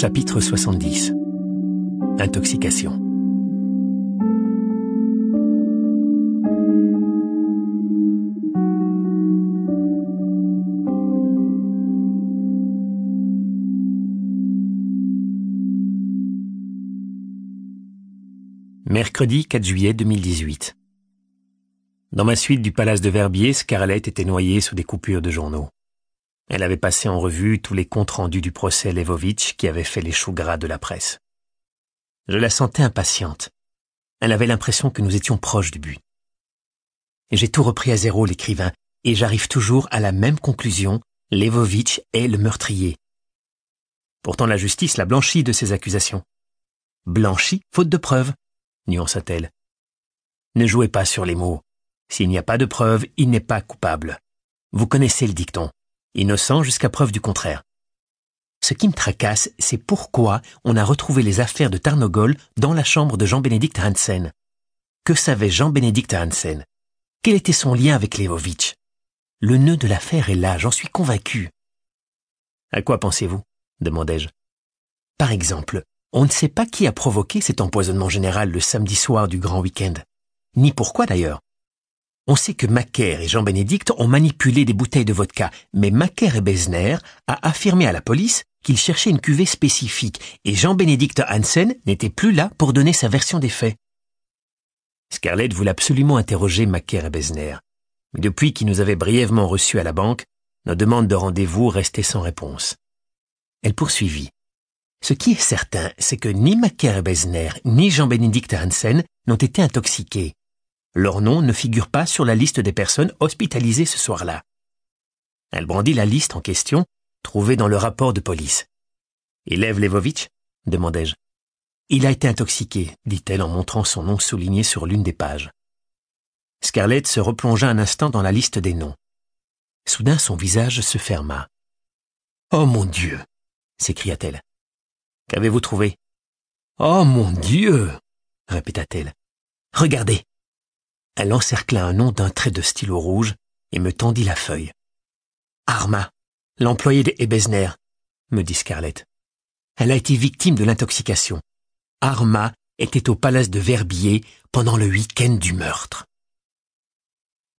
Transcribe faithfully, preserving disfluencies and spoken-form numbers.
Chapitre soixante-dix. Intoxication. Mercredi quatre juillet deux mille dix-huit. Dans ma suite du palace de Verbier, Scarlett était noyée sous des coupures de journaux. Elle avait passé en revue tous les comptes rendus du procès Leibowitz qui avait fait les choux gras de la presse. Je la sentais impatiente. Elle avait l'impression que nous étions proches du but. Et j'ai tout repris à zéro, l'écrivain, et j'arrive toujours à la même conclusion, Leibowitz est le meurtrier. Pourtant la justice l'a blanchi de ces accusations. Blanchi, faute de preuves, nuança-t-elle. Ne jouez pas sur les mots. S'il n'y a pas de preuves, il n'est pas coupable. Vous connaissez le dicton. Innocent jusqu'à preuve du contraire. Ce qui me tracasse, c'est pourquoi on a retrouvé les affaires de Tarnogol dans la chambre de Jean-Bénédicte Hansen. Que savait Jean-Bénédicte Hansen? Quel était son lien avec Leibowitz? Le nœud de l'affaire est là, j'en suis convaincu. À quoi pensez-vous? Demandai-je. Par exemple, on ne sait pas qui a provoqué cet empoisonnement général le samedi soir du grand week-end. Ni pourquoi d'ailleurs. On sait que Macaire et Jean-Bénédicte ont manipulé des bouteilles de vodka, mais Macaire et Besner a affirmé à la police qu'ils cherchaient une cuvée spécifique et Jean-Bénédicte Hansen n'était plus là pour donner sa version des faits. Scarlett voulait absolument interroger Macaire et Besner, mais depuis qu'ils nous avaient brièvement reçus à la banque, nos demandes de rendez-vous restaient sans réponse. Elle poursuivit. Ce qui est certain, c'est que ni Macaire et Besner ni Jean-Bénédicte Hansen n'ont été intoxiqués. Leur nom ne figure pas sur la liste des personnes hospitalisées ce soir-là. Elle brandit la liste en question, trouvée dans le rapport de police. « Et Lev Leibowitz ?» demandai-je. « Il a été intoxiqué », dit-elle en montrant son nom souligné sur l'une des pages. Scarlett se replongea un instant dans la liste des noms. Soudain, son visage se ferma. « Oh mon Dieu !» s'écria-t-elle. « Qu'avez-vous trouvé ?»« Oh mon Dieu !» répéta-t-elle. « Regardez !» Elle encercla un nom d'un trait de stylo rouge et me tendit la feuille. « Arma, l'employé de Besner » me dit Scarlett. Elle a été victime de l'intoxication. Arma était au palace de Verbier pendant le week-end du meurtre.